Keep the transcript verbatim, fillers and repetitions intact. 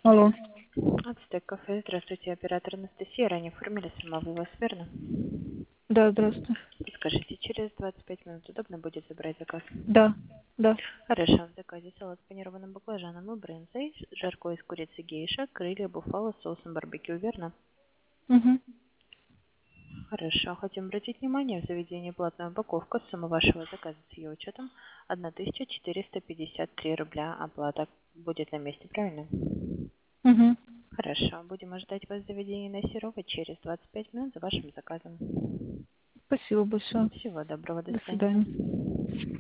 Алло. Ацтек кафе. Здравствуйте, оператор Анастасия. Ранее оформили самого вас, верно? Да, здравствуйте. Скажите, через двадцать пять минут удобно будет забрать заказ? Да, да. Хорошо, в заказе салат с панированным баклажаном и брынзой, жаркое из курицы гейша, крылья буфало с соусом барбекю, верно? Угу. Хорошо, хотим обратить внимание, в заведении платная упаковка, сумма вашего заказа с ее учетом тысяча четыреста пятьдесят три рубля, оплата будет на месте, правильно? Угу. Хорошо, будем ожидать вас в заведении на Серова через двадцать пять минут за вашим заказом. Спасибо большое. Всего доброго, до До свидания. свидания.